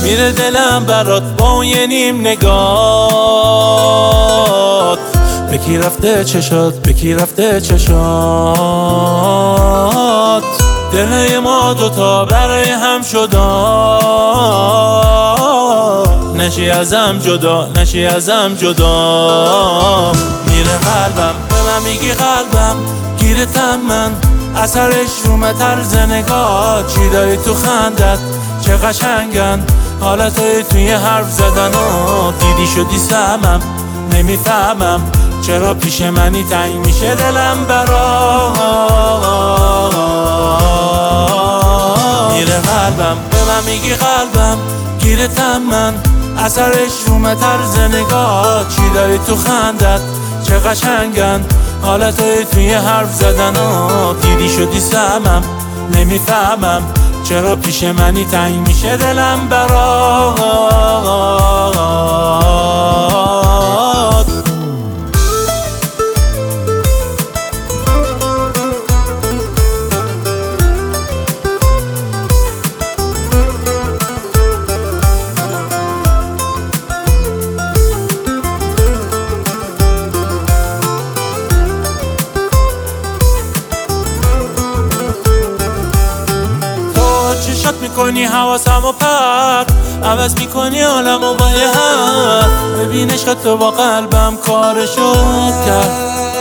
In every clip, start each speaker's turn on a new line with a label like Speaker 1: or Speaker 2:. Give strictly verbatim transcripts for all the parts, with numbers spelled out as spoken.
Speaker 1: میره دلم برات با اون یه نیم نگات. بکی رفته چشات، بکی رفته چشات، دل ما دوتا برای هم شدن. نشی ازم جدا، نشی ازم جدا. میره قلبم به من میگی قلبم گیرتم من، اثرش رومه طرز نگاه. چی داری تو خندت چه قشنگن حالتهای توی حرف زدن و دیدی شدی سمم. نمیفهمم چرا پیش منی تنگ میشه دلم برات. میره قلبم به من میگی قلبم گیرتم من، اثرش رومه طرز نگاه. چی داری تو خندت چه قشنگن حالتهای توی حرف زدن و دیدی شدی سمم. نمیفهمم چرا پیش منی تنگ میشه دلم برات. چشات میکنی حواسم و پرد، عوض میکنی عالمو با یه حرف. ببین عشق تو با قلبم کارشو کرد.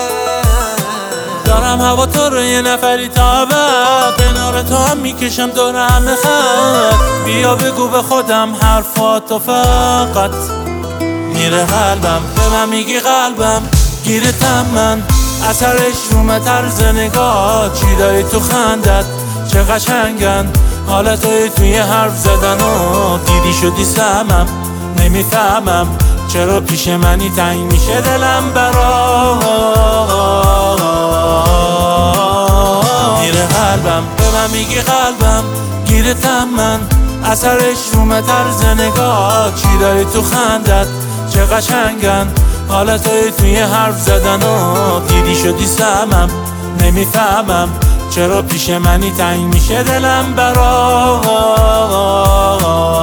Speaker 1: دارم هوا تو رو یه نفری تا ابد، کنار تو هم میکشم دور همه خط. بیا بگو به خودم حرفاتو فقط. میره قلبم به من میگی قلبم گیرتم من، اثرش رومه طرز نگاه. چی داری تو خندت چه قشنگن حالتهای توی حرف زدن و دیدی شدی سمم. نمیفهمم چرا پیش منی تنگ میشه دلم برات. میره قلبم به من میگی قلبم گیرتم من، اثرش رومه طرز نگاه. چی داری تو خندت چه قشنگن حالتهای توی حرف زدن و دیدی شدی سمم. نمیفهمم چرا پیش منی تنگ میشه دلم برات.